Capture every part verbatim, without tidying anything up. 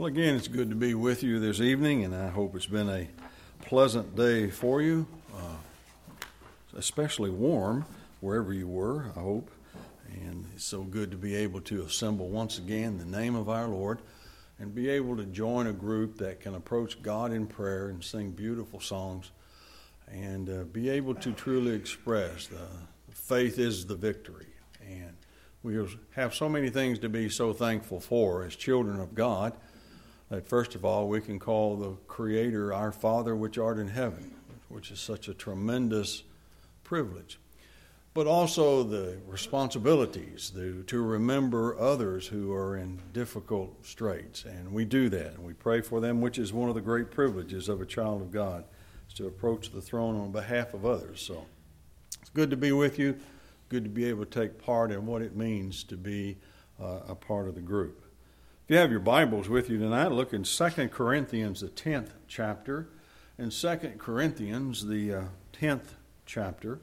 Well, again, it's good to be with you this evening, and I hope it's been a pleasant day for you, uh, especially warm wherever you were, I hope. And it's so good to be able to assemble once again in the name of our Lord and be able to join a group that can approach God in prayer and sing beautiful songs and uh, be able to truly express the faith is the victory. And we have so many things to be so thankful for as children of God. That first of all, we can call the Creator our Father which art in heaven, which is such a tremendous privilege. But also the responsibilities the, to remember others who are in difficult straits. And we do that, and we pray for them, which is one of the great privileges of a child of God, is to approach the throne on behalf of others. So it's good to be with you, good to be able to take part in what it means to be uh, a part of the group. If you have your Bibles with you tonight, look in Second Corinthians, the tenth chapter. In Second Corinthians, the uh, tenth chapter,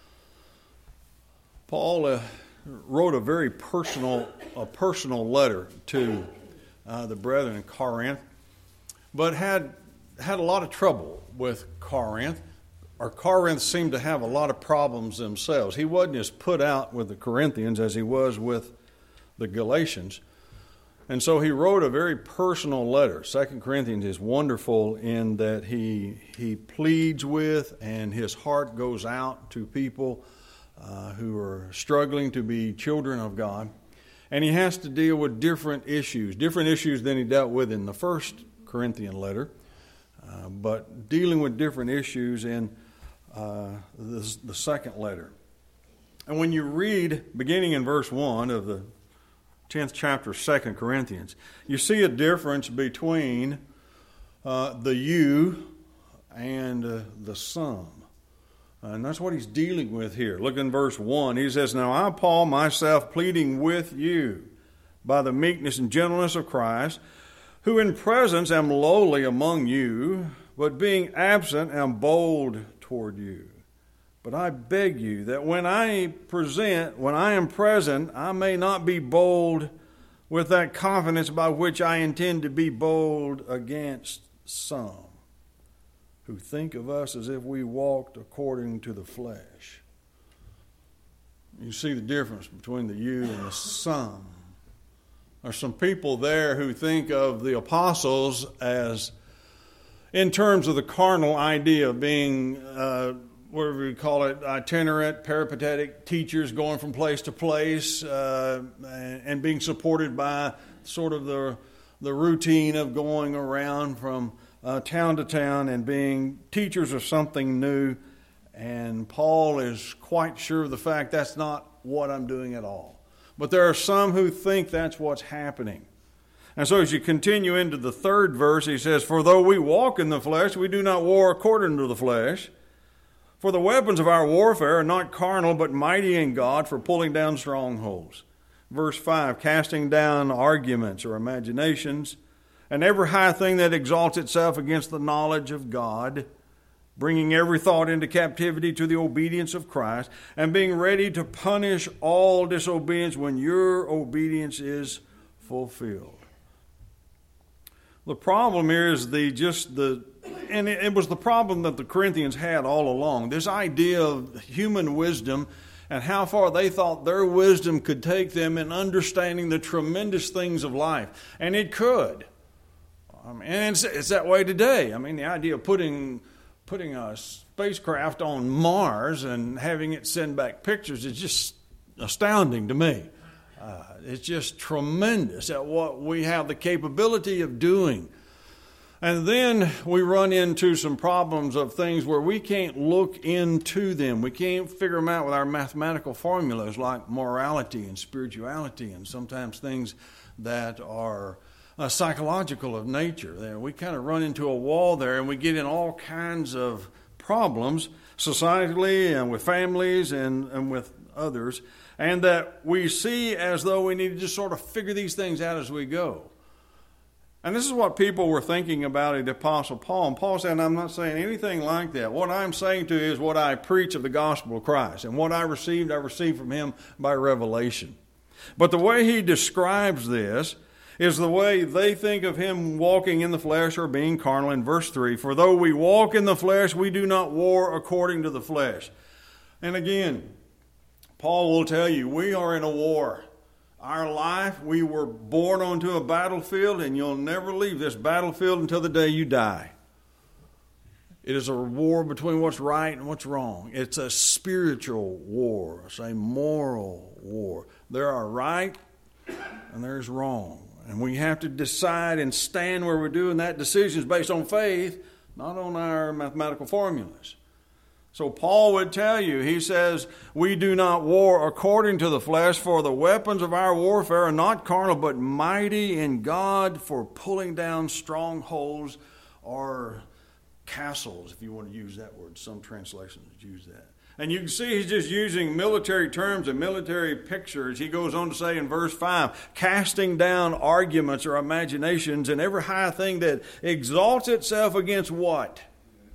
Paul uh, wrote a very personal, a personal letter to uh, the brethren in Corinth, but had had a lot of trouble with Corinth. Or Corinth seemed to have a lot of problems themselves. He wasn't as put out with the Corinthians as he was with the Galatians. And so he wrote a very personal letter. Second Corinthians is wonderful in that he he pleads with and his heart goes out to people uh, who are struggling to be children of God. And he has to deal with different issues, different issues than he dealt with in the first Corinthian letter, uh, but dealing with different issues in uh, the, the second letter. And when you read, beginning in verse one of the tenth chapter of Second Corinthians, you see a difference between uh, the you and uh, the some. And that's what he's dealing with here. Look in verse one. He says, "Now I, Paul, myself pleading with you by the meekness and gentleness of Christ, who in presence am lowly among you, but being absent am bold toward you. But I beg you that when I present, when I am present, I may not be bold with that confidence by which I intend to be bold against some who think of us as if we walked according to the flesh." You see the difference between the you and the some. There's some people there who think of the apostles as, in terms of the carnal idea of being uh, whatever we call it, itinerant, peripatetic teachers going from place to place uh, and, and being supported by sort of the the routine of going around from uh, town to town and being teachers of something new. And Paul is quite sure of the fact that's not what I'm doing at all. But there are some who think that's what's happening. And so as you continue into the third verse, he says, "For though we walk in the flesh, we do not war according to the flesh. For the weapons of our warfare are not carnal, but mighty in God for pulling down strongholds." Verse five, "Casting down arguments or imaginations, and every high thing that exalts itself against the knowledge of God, bringing every thought into captivity to the obedience of Christ, and being ready to punish all disobedience when your obedience is fulfilled." The problem here is the just the And it was the problem that the Corinthians had all along. This idea of human wisdom and how far they thought their wisdom could take them in understanding the tremendous things of life. And it could. I mean, and it's, it's that way today. I mean, the idea of putting putting a spacecraft on Mars and having it send back pictures is just astounding to me. Uh, it's just tremendous at what we have the capability of doing. And then we run into some problems of things where we can't look into them. We can't figure them out with our mathematical formulas like morality and spirituality and sometimes things that are uh, psychological of nature. There, we kind of run into a wall there and we get in all kinds of problems societally and with families and, and with others. And that we see as though we need to just sort of figure these things out as we go. And this is what people were thinking about at the Apostle Paul. And Paul said, I'm not saying anything like that. What I'm saying to you is what I preach of the gospel of Christ. And what I received, I received from him by revelation. But the way he describes this is the way they think of him walking in the flesh or being carnal in verse three. For though we walk in the flesh, we do not war according to the flesh. And again, Paul will tell you, we are in a war. Our life, we were born onto a battlefield, and you'll never leave this battlefield until the day you die. It is a war between what's right and what's wrong. It's a spiritual war. It's a moral war. There are right and there's wrong. And we have to decide and stand where we're doing that decision is based on faith, not on our mathematical formulas. So Paul would tell you, he says, we do not war according to the flesh, for the weapons of our warfare are not carnal, but mighty in God for pulling down strongholds or castles, if you want to use that word. Some translations use that. And you can see he's just using military terms and military pictures. He goes on to say in verse five, casting down arguments or imaginations and every high thing that exalts itself against what?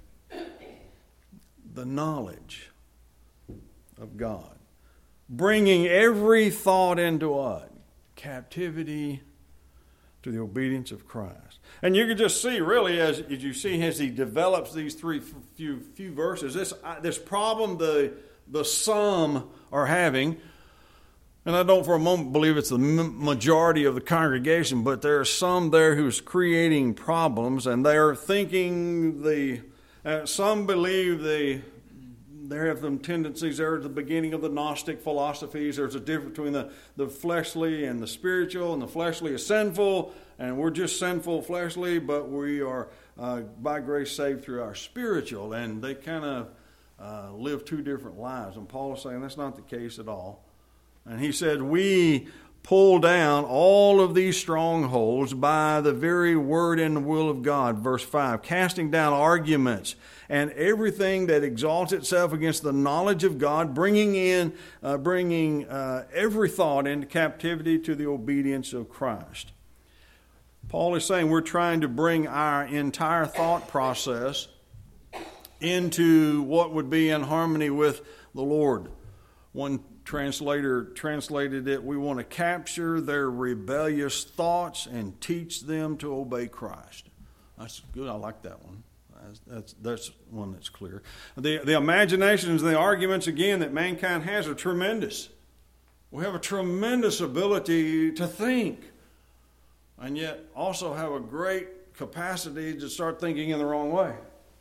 The knowledge of God. Bringing every thought into what? Captivity to the obedience of Christ. And you can just see, really, as, as you see as he develops these three few few verses, this this problem the the some are having, and I don't for a moment believe it's the majority of the congregation, but there are some there who's creating problems, and they're thinking the uh, some believe the there have some tendencies there at the beginning of the Gnostic philosophies. There's a difference between the, the fleshly and the spiritual, and the fleshly is sinful, and we're just sinful fleshly, but we are uh, by grace saved through our spiritual, and they kind of uh, live two different lives. And Paul is saying that's not the case at all. And he said, we pull down all of these strongholds by the very word and the will of God. Verse five, casting down arguments and everything that exalts itself against the knowledge of God, bringing in, uh, bringing uh, every thought into captivity to the obedience of Christ. Paul is saying we're trying to bring our entire thought process into what would be in harmony with the Lord. One translator translated it, we want to capture their rebellious thoughts and teach them to obey Christ. That's good. I like that one. That's, that's, that's one that's clear. The, the imaginations and the arguments, again, that mankind has are tremendous. We have a tremendous ability to think, and yet also have a great capacity to start thinking in the wrong way,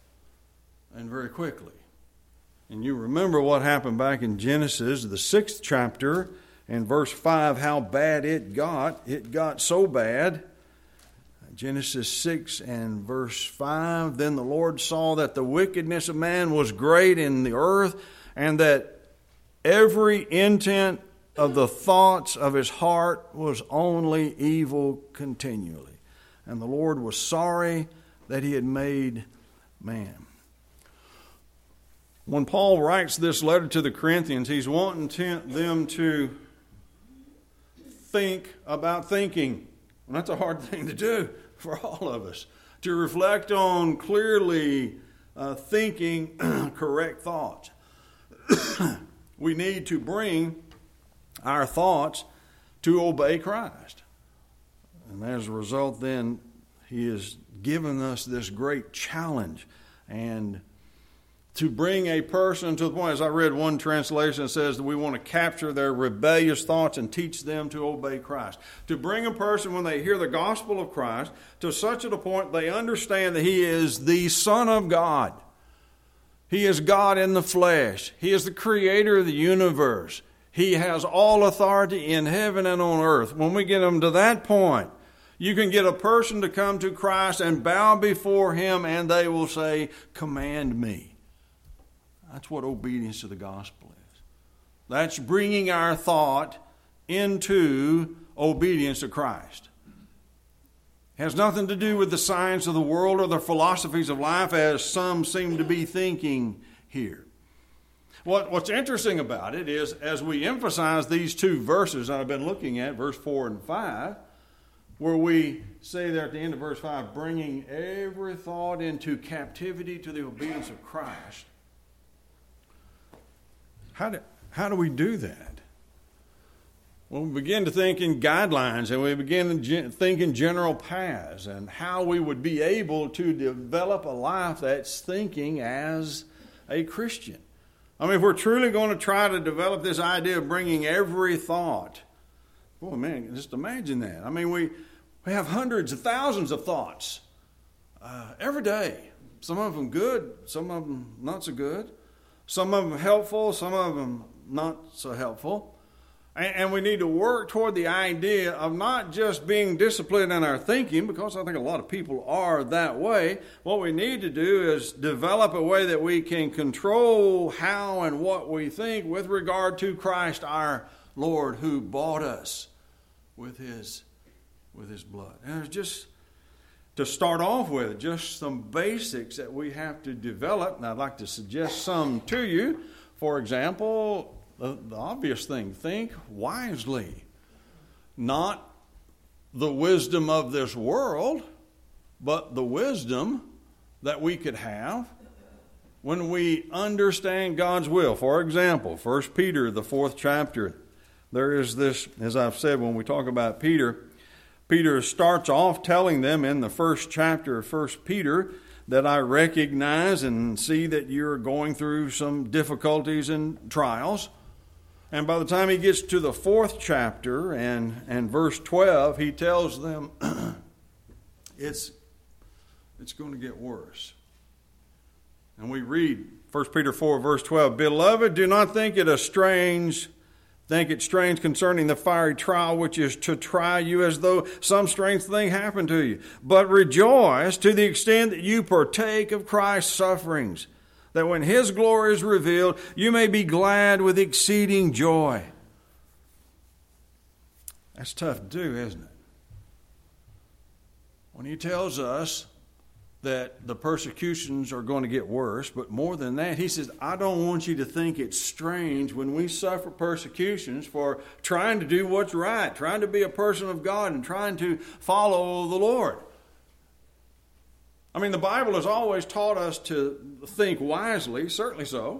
and very quickly. And you remember what happened back in Genesis, the sixth chapter, and verse five, how bad it got. It got so bad. Genesis six and verse five, then the Lord saw that the wickedness of man was great in the earth, and that every intent of the thoughts of his heart was only evil continually. And the Lord was sorry that he had made man. When Paul writes this letter to the Corinthians, he's wanting to, them to think about thinking. And that's a hard thing to do for all of us. To reflect on clearly uh, thinking correct thoughts. We need to bring our thoughts to obey Christ. And as a result, then, he has given us this great challenge. And to bring a person to the point, as I read one translation that says that we want to capture their rebellious thoughts and teach them to obey Christ. To bring a person, when they hear the gospel of Christ, to such a point they understand that he is the Son of God. He is God in the flesh. He is the creator of the universe. He has all authority in heaven and on earth. When we get them to that point, you can get a person to come to Christ and bow before him, and they will say, command me. That's what obedience to the gospel is. That's bringing our thought into obedience to Christ. It has nothing to do with the science of the world or the philosophies of life, as some seem to be thinking here. What, what's interesting about it is, as we emphasize these two verses that I've been looking at, verse four and five, where we say there at the end of verse five, bringing every thought into captivity to the obedience of Christ. How do, how do we do that? when we begin to think in guidelines and we begin to think in general paths and how we would be able to develop a life that's thinking as a Christian. I mean, if we're truly going to try to develop this idea of bringing every thought, boy, man, just imagine that. I mean, we, we have hundreds of thousands of thoughts uh, every day. Some of them good, some of them not so good. Some of them helpful, some of them not so helpful. And, and we need to work toward the idea of not just being disciplined in our thinking, because I think a lot of people are that way. What we need to do is develop a way that we can control how and what we think with regard to Christ our Lord, who bought us with his, with his blood. And it's just... To start off with, just some basics that we have to develop, and I'd like to suggest some to you. For example, the, the obvious thing, think wisely. Not the wisdom of this world, but the wisdom that we could have when we understand God's will. For example, First Peter, the fourth chapter, there is this, as I've said, when we talk about Peter, Peter starts off telling them in the first chapter of First Peter that I recognize and see that you're going through some difficulties and trials. And by the time he gets to the fourth chapter and, and verse twelve, he tells them it's, it's going to get worse. And we read First Peter four, verse twelve, Beloved, do not think it a strange Think it strange concerning the fiery trial which is to try you as though some strange thing happened to you. But rejoice to the extent that you partake of Christ's sufferings, that when his glory is revealed, you may be glad with exceeding joy. That's tough to do, isn't it? When he tells us that the persecutions are going to get worse, but more than that, he says, I don't want you to think it's strange when we suffer persecutions for trying to do what's right, trying to be a person of God and trying to follow the Lord. I mean, the Bible has always taught us to think wisely, certainly so.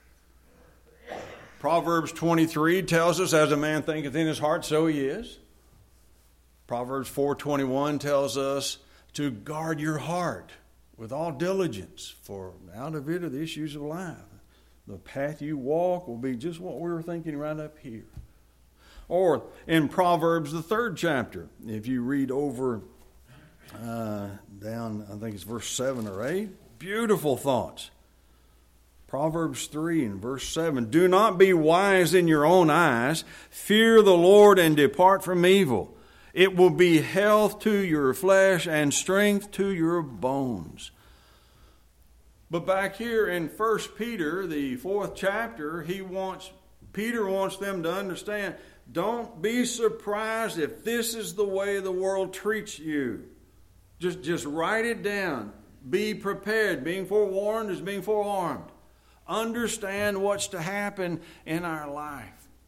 Proverbs twenty-three tells us, as a man thinketh in his heart, so he is. Proverbs four twenty-one tells us to guard your heart with all diligence, for out of it are the issues of life. The path you walk will be just what we were thinking right up here. Or in Proverbs, the third chapter, if you read over uh, down, I think it's verse seven or eight, beautiful thoughts. Proverbs three and verse seven, Do not be wise in your own eyes. Fear the Lord and depart from evil. It will be health to your flesh and strength to your bones. But back here in First Peter, the fourth chapter, he wants Peter wants them to understand, don't be surprised if this is the way the world treats you. Just, just write it down. Be prepared. Being forewarned is being forearmed. Understand what's to happen in our life.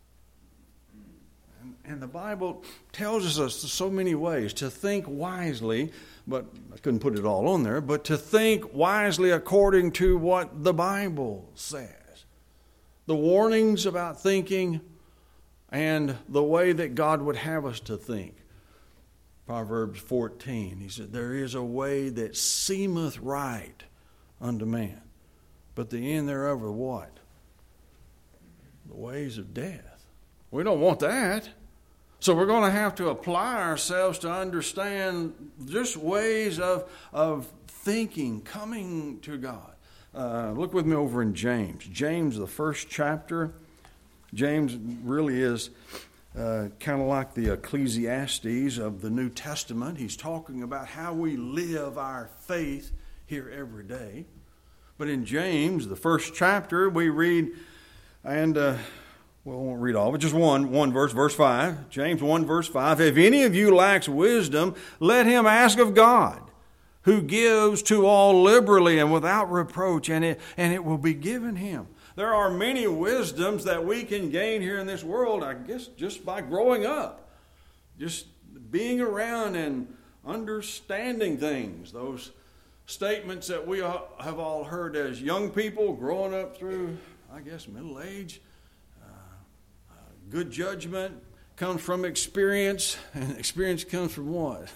And the Bible tells us so many ways to think wisely, but I couldn't put it all on there, but to think wisely according to what the Bible says. The warnings about thinking and the way that God would have us to think. Proverbs fourteen, he said, There is a way that seemeth right unto man, but the end thereof are what? The ways of death. We don't want that. So we're going to have to apply ourselves to understand just ways of, of thinking, coming to God. Uh, look with me over in James. James, the first chapter. James really is uh, kind of like the Ecclesiastes of the New Testament. He's talking about how we live our faith here every day. But in James, the first chapter, we read, and... Uh, Well, I won't read all, but just one, one verse, verse five. James one, verse five. If any of you lacks wisdom, let him ask of God, who gives to all liberally and without reproach, and it, and it will be given him. There are many wisdoms that we can gain here in this world, I guess, just by growing up. Just being around and understanding things. Those statements that we have all heard as young people growing up through, I guess, middle age. Good judgment, comes from experience, and experience comes from what?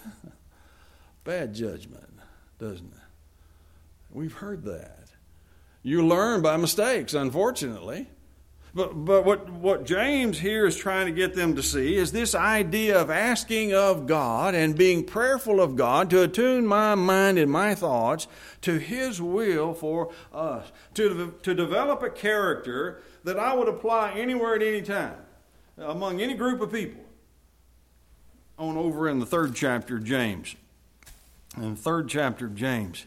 Bad judgment, doesn't it? We've heard that. You learn by mistakes, unfortunately. But but what, what James here is trying to get them to see is this idea of asking of God and being prayerful of God to attune my mind and my thoughts to His will for us. To, to develop a character that I would apply anywhere at any time, among any group of people. On over in the third chapter of James. In the third chapter of James,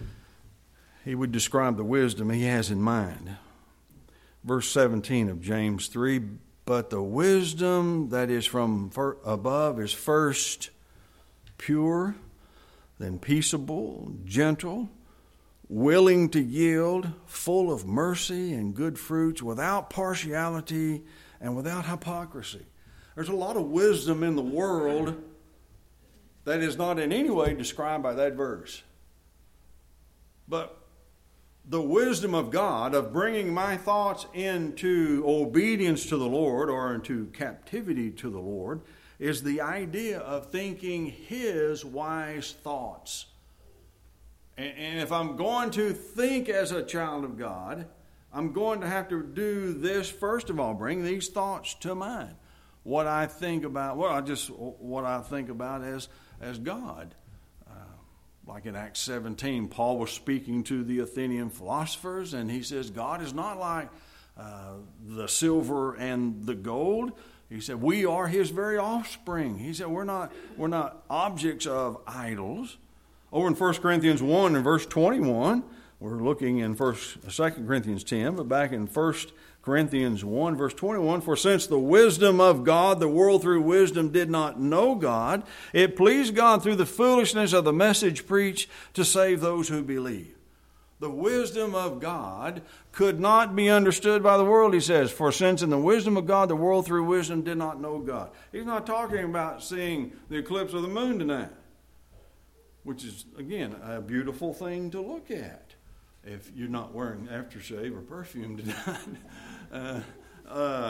he would describe the wisdom he has in mind. Verse seventeen of James three, but the wisdom that is from above is first pure, then peaceable, gentle, willing to yield, full of mercy and good fruits, without partiality and without hypocrisy. There's a lot of wisdom in the world that is not in any way described by that verse. But the wisdom of God of bringing my thoughts into obedience to the Lord or into captivity to the Lord is the idea of thinking His wise thoughts. And if I'm going to think as a child of God, I'm going to have to do this first of all, bring these thoughts to mind. What I think about, well, I just what I think about as as God. Like in Acts seventeen, Paul was speaking to the Athenian philosophers, and he says, God is not like uh, the silver and the gold. He said, we are His very offspring. He said, we're not, we're not objects of idols. Over in First Corinthians one and verse twenty-one, we're looking in First, Second Corinthians ten, but back in First Corinthians one, verse twenty-one, for since the wisdom of God, the world through wisdom did not know God, it pleased God through the foolishness of the message preached to save those who believe. The wisdom of God could not be understood by the world, he says, for since in the wisdom of God, the world through wisdom did not know God. He's not talking about seeing the eclipse of the moon tonight, which is, again, a beautiful thing to look at if you're not wearing aftershave or perfume tonight. Uh, uh,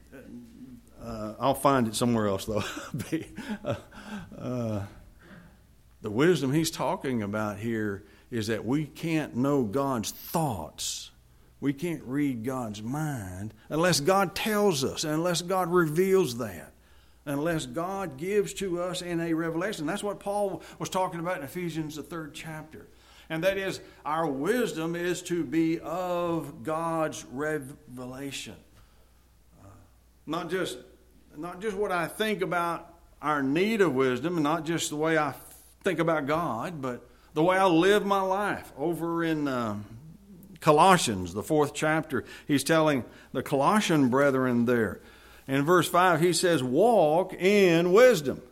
uh, I'll find it somewhere else, though. uh, uh, the wisdom he's talking about here is that we can't know God's thoughts. We can't read God's mind unless God tells us, and unless God reveals that, unless God gives to us in a revelation. That's what Paul was talking about in Ephesians, the third chapter. And that is, our wisdom is to be of God's revelation. Uh, not just, not just what I think about our need of wisdom, and not just the way I think about God, but the way I live my life. Over in uh, Colossians, the fourth chapter, he's telling the Colossian brethren there. In verse five, he says, walk in wisdom.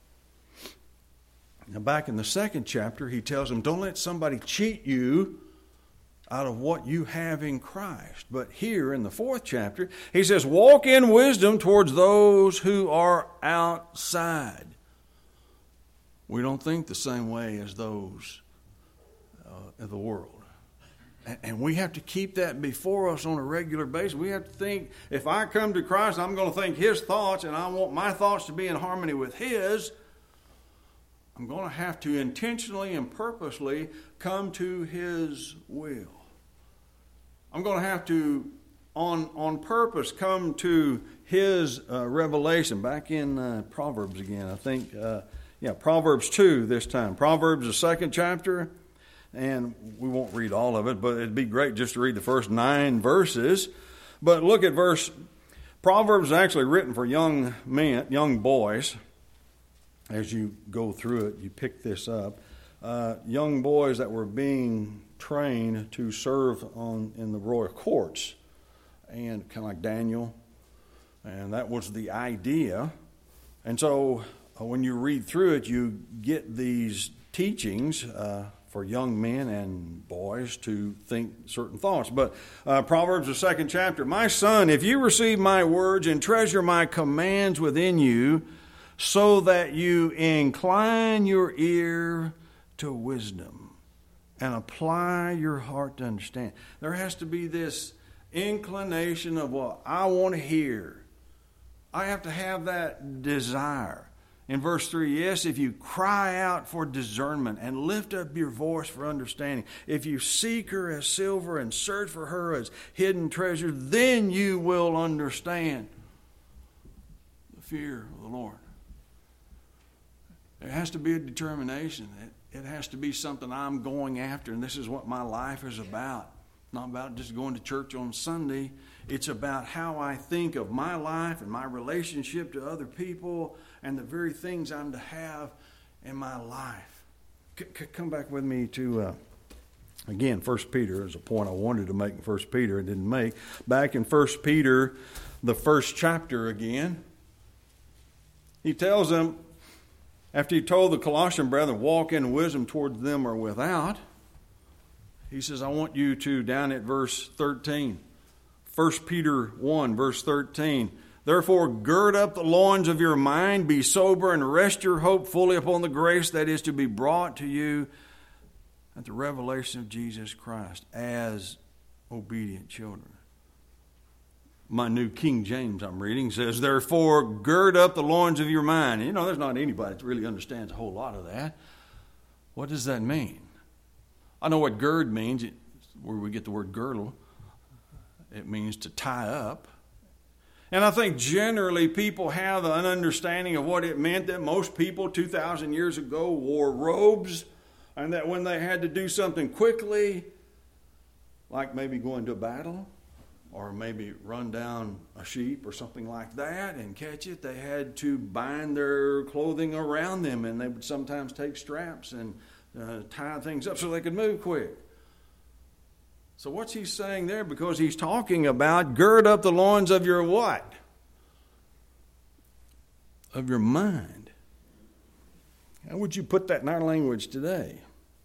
Now, back in the second chapter, he tells them, don't let somebody cheat you out of what you have in Christ. But here in the fourth chapter, he says, walk in wisdom towards those who are outside. We don't think the same way as those uh, in the world. And, and we have to keep that before us on a regular basis. We have to think, if I come to Christ, I'm going to think His thoughts, and I want my thoughts to be in harmony with His. I'm going to have to intentionally and purposely come to His will. I'm going to have to, on, on purpose, come to His uh, revelation. Back in uh, Proverbs again, I think, uh, yeah, Proverbs two this time. Proverbs, the second chapter, and we won't read all of it, but it'd be great just to read the first nine verses. But look at verse, Proverbs is actually written for young men, young boys. As you go through it, you pick this up. Uh, young boys that were being trained to serve on in the royal courts, and kind of like Daniel, and that was the idea. And so uh, when you read through it, you get these teachings uh, for young men and boys to think certain thoughts. But uh, Proverbs, the second chapter, my son, if you receive my words and treasure my commands within you, so that you incline your ear to wisdom and apply your heart to understand. There has to be this inclination of what I want to hear. I have to have that desire. In verse three, yes, if you cry out for discernment and lift up your voice for understanding, if you seek her as silver and search for her as hidden treasure, then you will understand the fear of the Lord. There has to be a determination. It, it has to be something I'm going after, and this is what my life is about. Not about just going to church on Sunday. It's about how I think of my life and my relationship to other people and the very things I'm to have in my life. C- c- come back with me to, uh, again, First Peter is a point I wanted to make in First Peter. I didn't make. Back in First Peter, the first chapter again, he tells them, after he told the Colossian brethren, walk in wisdom towards them or without, he says, I want you to, down at verse thirteen, First Peter one, verse thirteen, therefore gird up the loins of your mind, be sober, and rest your hope fully upon the grace that is to be brought to you at the revelation of Jesus Christ as obedient children. My New King James I'm reading says, therefore gird up the loins of your mind. You know, there's not anybody that really understands a whole lot of that. What does that mean? I know what gird means, it, where we get the word girdle. It means to tie up. And I think generally people have an understanding of what it meant that most people two thousand years ago wore robes, and that when they had to do something quickly, like maybe go into a battle, or maybe run down a sheep or something like that and catch it, they had to bind their clothing around them, and they would sometimes take straps and uh, tie things up so they could move quick. So what's he saying there? Because he's talking about gird up the loins of your what? Of your mind. How would you put that in our language today?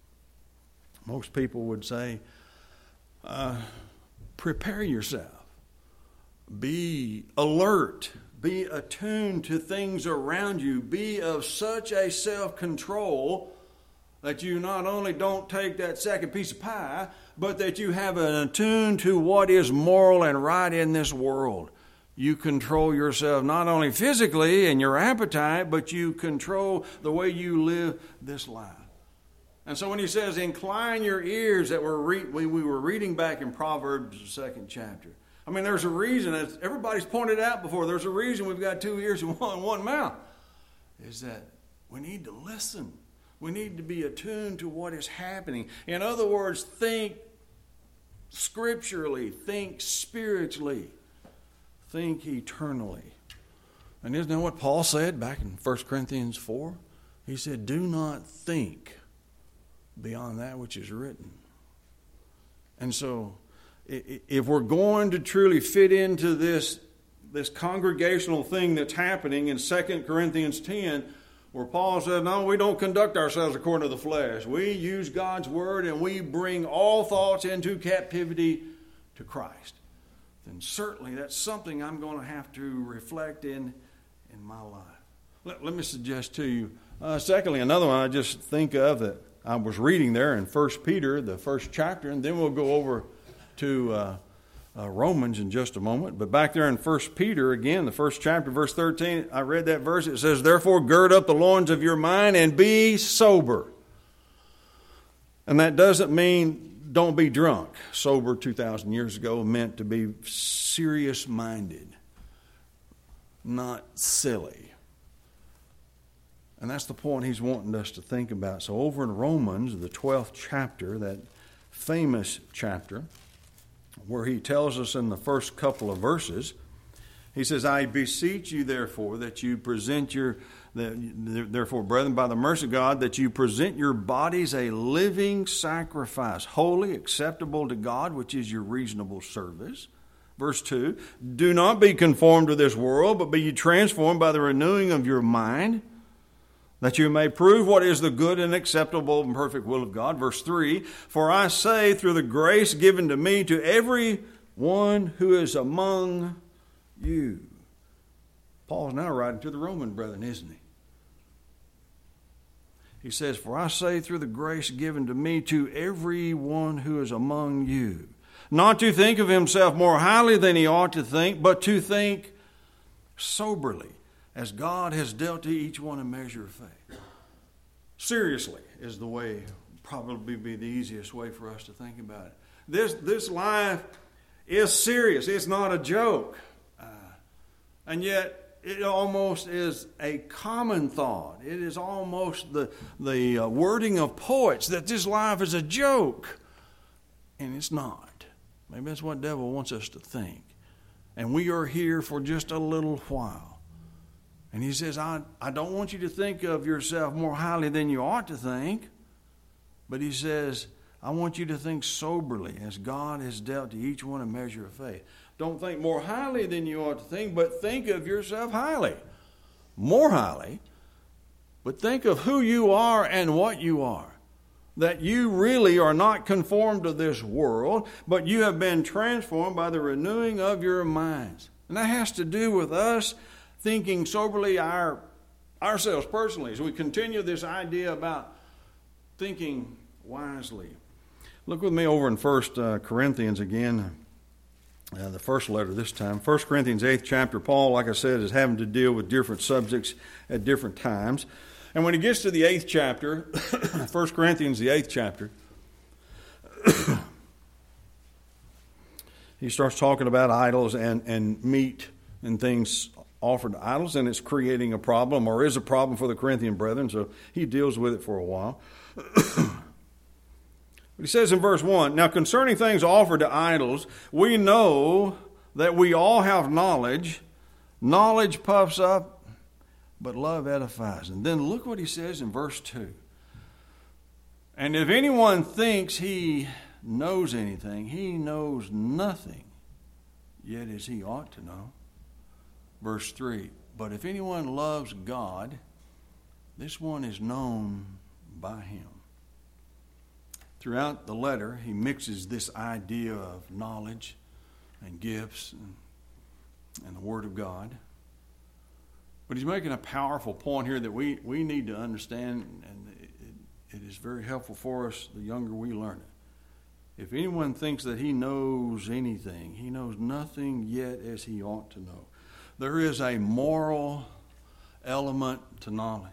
Most people would say, uh, prepare yourself. Be alert. Be attuned to things around you. Be of such a self-control that you not only don't take that second piece of pie, but that you have an attune to what is moral and right in this world. You control yourself not only physically and your appetite, but you control the way you live this life. And so when he says, incline your ears, that we're re- we, we were reading back in Proverbs, the second chapter. I mean, there's a reason, as everybody's pointed out before, there's a reason we've got two ears and one, one mouth. Is that we need to listen. We need to be attuned to what is happening. In other words, think scripturally, think spiritually, think eternally. And isn't that what Paul said back in First Corinthians four? He said, do not think beyond that which is written. And so, if we're going to truly fit into this, this congregational thing that's happening in Second Corinthians ten, where Paul says, no, we don't conduct ourselves according to the flesh. We use God's word and we bring all thoughts into captivity to Christ. Then certainly that's something I'm going to have to reflect in in my life. Let, let me suggest to you, uh, secondly, another one I just think of that I was reading there in First Peter, the first chapter, and then we'll go over to uh, uh, Romans in just a moment. But back there in First Peter, again, the first chapter, verse thirteen, I read that verse. It says, therefore gird up the loins of your mind and be sober. And that doesn't mean don't be drunk. Sober two thousand years ago meant to be serious-minded, not silly. And that's the point he's wanting us to think about. So over in Romans, the twelfth chapter, that famous chapter, where he tells us in the first couple of verses, he says, I beseech you, therefore, that you present your, therefore, brethren, by the mercy of God, that you present your bodies a living sacrifice, holy, acceptable to God, which is your reasonable service. Verse two, do not be conformed to this world, but be ye transformed by the renewing of your mind, that you may prove what is the good and acceptable and perfect will of God. Verse three, for I say through the grace given to me to every one who is among you. Paul's now writing to the Roman brethren, isn't he? He says, for I say through the grace given to me to every one who is among you, not to think of himself more highly than he ought to think, but to think soberly, as God has dealt to each one a measure of faith. Seriously is the way, probably be the easiest way for us to think about it. This, this life is serious. It's not a joke. Uh, and yet, it almost is a common thought. It is almost the, the uh, wording of poets that this life is a joke. And it's not. Maybe that's what the devil wants us to think. And we are here for just a little while. And he says, I, I don't want you to think of yourself more highly than you ought to think. But he says, I want you to think soberly as God has dealt to each one a measure of faith. Don't think more highly than you ought to think, but think of yourself highly. More highly. But think of who you are and what you are. That you really are not conformed to this world, but you have been transformed by the renewing of your minds. And that has to do with us thinking soberly our, ourselves personally as we continue this idea about thinking wisely. Look with me over in First Corinthians again, uh, the first letter this time. First Corinthians eighth chapter. Paul, like I said, is having to deal with different subjects at different times. And when he gets to the eighth chapter, First Corinthians, the eighth chapter, he starts talking about idols and, and meat and things offered to idols, and it's creating a problem, or is a problem for the Corinthian brethren, so he deals with it for a while. He says in verse one, now concerning things offered to idols, we know that we all have knowledge. Knowledge puffs up, but love edifies. And then look what he says in verse two. And if anyone thinks he knows anything, he knows nothing, yet as he ought to know. Verse three, but if anyone loves God, this one is known by him. Throughout the letter, he mixes this idea of knowledge and gifts and, and the Word of God. But he's making a powerful point here that we, we need to understand, and it, it is very helpful for us the younger we learn it. If anyone thinks that he knows anything, he knows nothing yet as he ought to know. There is a moral element to knowledge.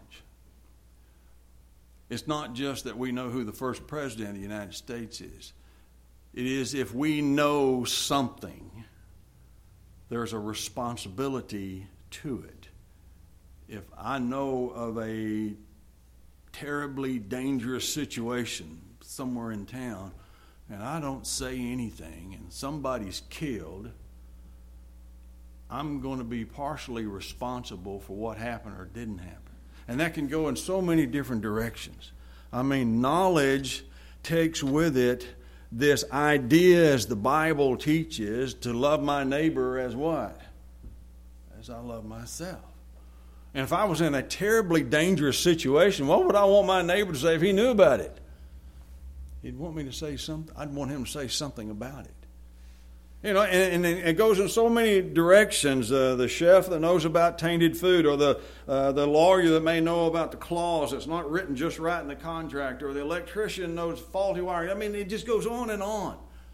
It's not just that we know who the first president of the United States is. It is if we know something, there's a responsibility to it. If I know of a terribly dangerous situation somewhere in town and I don't say anything and somebody's killed, I'm going to be partially responsible for what happened or didn't happen. And that can go in so many different directions. I mean, knowledge takes with it this idea, as the Bible teaches, to love my neighbor as what? As I love myself. And if I was in a terribly dangerous situation, what would I want my neighbor to say if he knew about it? He'd want me to say something. I'd want him to say something about it. You know, and, and it goes in so many directions. Uh, the chef that knows about tainted food, or the uh, the lawyer that may know about the clause that's not written just right in the contract, or the electrician knows faulty wiring. I mean, it just goes on and on.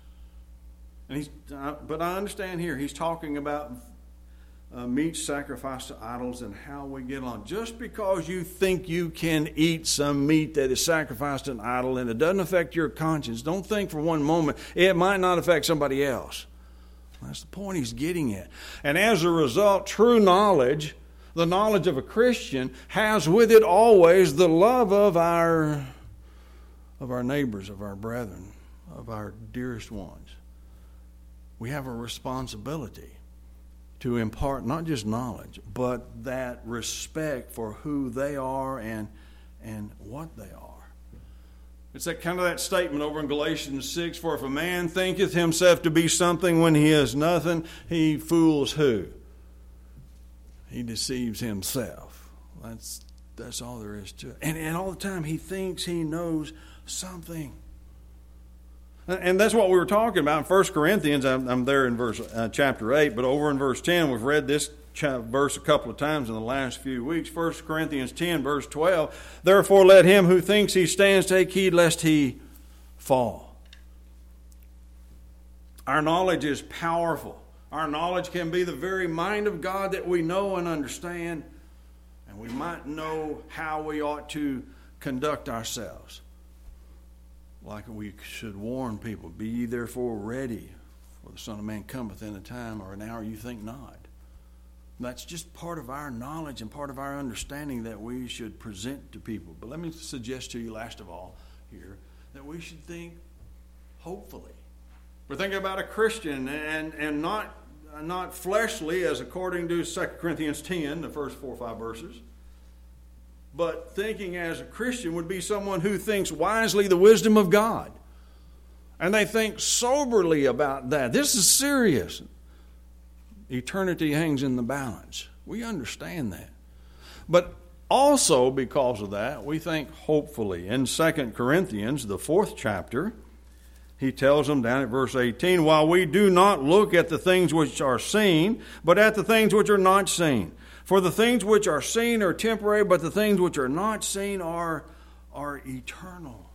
And he's, uh, but I understand here he's talking about uh, meat sacrificed to idols and how we get along. Just because you think you can eat some meat that is sacrificed to an idol and it doesn't affect your conscience, don't think for one moment it might not affect somebody else. That's the point he's getting at. And as a result, true knowledge, the knowledge of a Christian, has with it always the love of our, of our neighbors, of our brethren, of our dearest ones. We have a responsibility to impart not just knowledge, but that respect for who they are and, and what they are. It's that kind of that statement over in Galatians six, for if a man thinketh himself to be something when he is nothing, he fools who? He deceives himself. That's that's all there is to it. And, and all the time he thinks he knows something. And that's what we were talking about in First Corinthians. I'm, I'm there in verse uh, chapter eight, but over in verse ten, we've read this verse a couple of times in the last few weeks. First Corinthians ten, verse twelve. Therefore let him who thinks he stands take heed lest he fall. Our knowledge is powerful. Our knowledge can be the very mind of God that we know and understand, and we might know how we ought to conduct ourselves. Like we should warn people, be ye therefore ready, for the Son of Man cometh in a time or an hour you think not. That's just part of our knowledge and part of our understanding that we should present to people. But let me suggest to you, last of all, here, that we should think hopefully. We're thinking about a Christian and, and not, not fleshly, as according to Second Corinthians ten, the first four or five verses. But thinking as a Christian would be someone who thinks wisely the wisdom of God. And they think soberly about that. This is serious. Eternity hangs in the balance. We understand that. But also because of that, we think hopefully. In Second Corinthians, the fourth chapter, he tells them down at verse eighteen, while we do not look at the things which are seen, but at the things which are not seen. For the things which are seen are temporary, but the things which are not seen are, are eternal.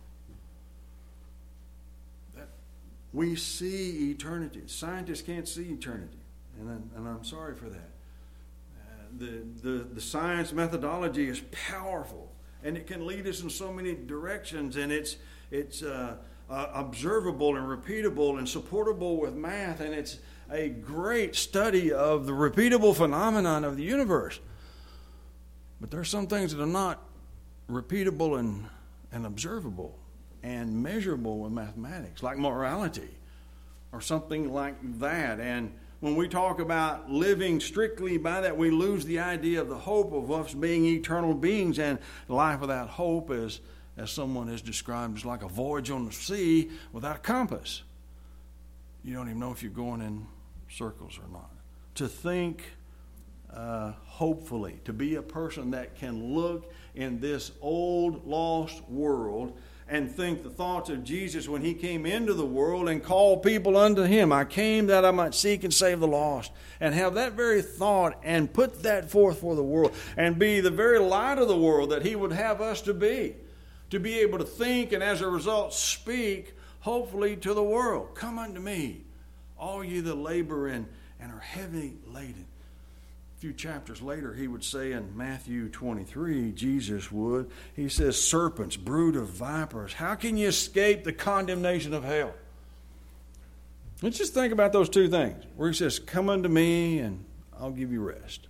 That we see eternity. Scientists can't see eternity, and, I'm, and I'm sorry for that. Uh, the, the, the science methodology is powerful, and it can lead us in so many directions, and it's, it's uh, uh, observable and repeatable and supportable with math, and it's a great study of the repeatable phenomenon of the universe. But there are some things that are not repeatable and, and observable and measurable with mathematics, like morality or something like that. And when we talk about living strictly by that, we lose the idea of the hope of us being eternal beings. And life without hope is, as someone has described, is like a voyage on the sea without a compass. You don't even know if you're going in circles or not. To think uh, hopefully, to be a person that can look in this old lost world and think the thoughts of Jesus when he came into the world and called people unto him. I came that I might seek and save the lost. And have that very thought and put that forth for the world and be the very light of the world that he would have us to be. To be able to think and as a result speak hopefully to the world. Come unto me, all ye that labor and, and are heavy laden. A few chapters later, he would say in Matthew twenty-three, Jesus would, he says, serpents, brood of vipers, how can you escape the condemnation of hell? Let's just think about those two things. Where he says, come unto me and I'll give you rest.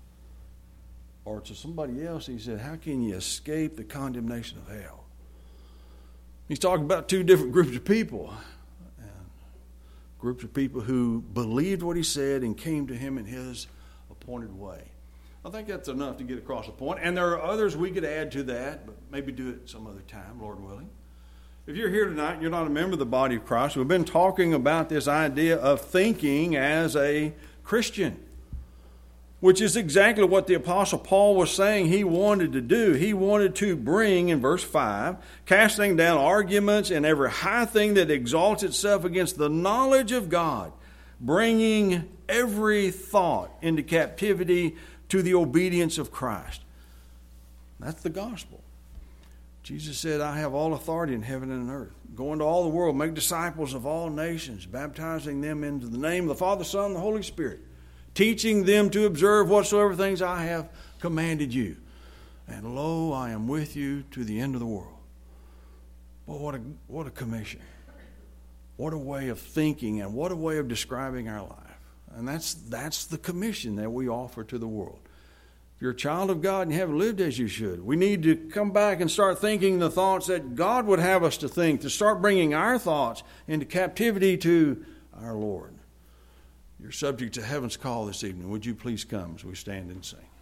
Or to somebody else, he said, how can you escape the condemnation of hell? He's talking about two different groups of people. Groups of people who believed what he said and came to him in his appointed way. I think that's enough to get across the point. And there are others we could add to that, but maybe do it some other time, Lord willing. If you're here tonight and you're not a member of the body of Christ, we've been talking about this idea of thinking as a Christian, which is exactly what the Apostle Paul was saying he wanted to do. He wanted to bring, in verse five, casting down arguments and every high thing that exalts itself against the knowledge of God, bringing every thought into captivity to the obedience of Christ. That's the gospel. Jesus said, I have all authority in heaven and on earth. Go into all the world, make disciples of all nations, baptizing them into the name of the Father, Son, and the Holy Spirit, teaching them to observe whatsoever things I have commanded you. And lo, I am with you to the end of the world. Well, what a, what a commission. What a way of thinking and what a way of describing our life. And that's, that's the commission that we offer to the world. If you're a child of God and you haven't lived as you should, we need to come back and start thinking the thoughts that God would have us to think, to start bringing our thoughts into captivity to our Lord. You're subject to heaven's call this evening. Would you please come as we stand and sing?